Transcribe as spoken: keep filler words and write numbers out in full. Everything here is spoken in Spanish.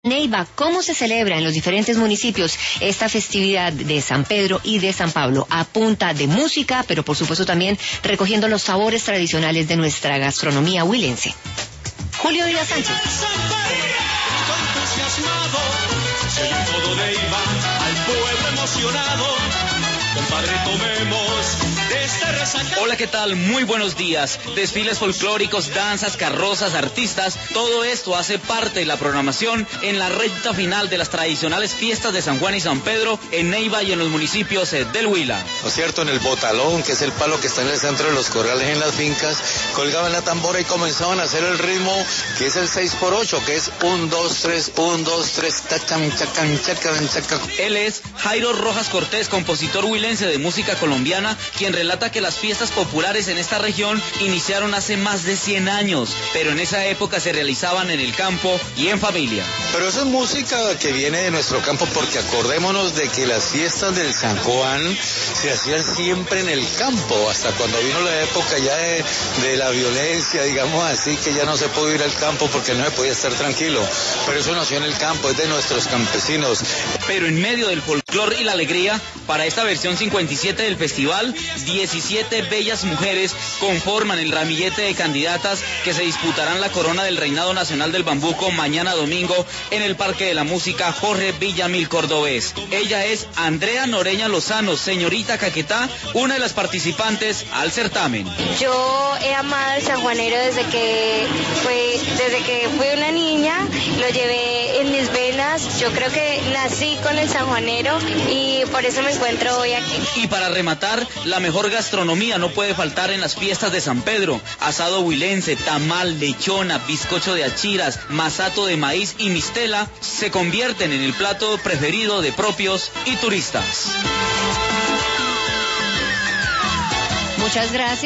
Neiva, ¿cómo se celebra en los diferentes municipios esta festividad de San Pedro y de San Pablo? A punta de música, pero por supuesto también recogiendo los sabores tradicionales de nuestra gastronomía huilense. Julio Díaz Sánchez. Compadre, tomemos de este resaca. Hola, ¿qué tal? Muy buenos días. Desfiles folclóricos, danzas, carrozas, artistas, todo esto hace parte de la programación en la recta final de las tradicionales fiestas de San Juan y San Pedro en Neiva y en los municipios del Huila. ¿No es cierto? En el botalón, que es el palo que está en el centro de los corrales en las fincas, colgaban la tambora y comenzaban a hacer el ritmo que es el seis por ocho, que es un, dos, tres, un, dos, tres, tachan, chacan, chacan, chacan. Él es Jairo Rojas Cortés, compositor huilense de música colombiana, quien relata que las fiestas populares en esta región iniciaron hace más de cien años, pero en esa época se realizaban en el campo y en familia. Pero eso es música que viene de nuestro campo, porque acordémonos de que las fiestas del San Juan se hacían siempre en el campo, hasta cuando vino la época ya de, de la violencia, digamos así, que ya no se pudo ir al campo porque no se podía estar tranquilo, pero eso nació en el campo, es de nuestros campesinos. Pero en medio del folclor y la alegría, para esta versión cincuenta y siete del festival, diecisiete bellas mujeres conforman el ramillete de candidatas que se disputarán la corona del Reinado Nacional del Bambuco mañana domingo en el Parque de la Música Jorge Villamil Cordobés. Ella es Andrea Noreña Lozano, señorita Caquetá, una de las participantes al certamen. Yo he amado el sanjuanero desde que fue, desde que fui una niña, lo llevé en mis venas. Yo creo que nací con el sanjuanero y por eso me encuentro hoy aquí. Y para rematar, la mejor gastronomía no puede faltar en las fiestas de San Pedro. Asado huilense, tamal, lechona, bizcocho de achiras, masato de maíz y mistela se convierten en el plato preferido de propios y turistas. Muchas gracias.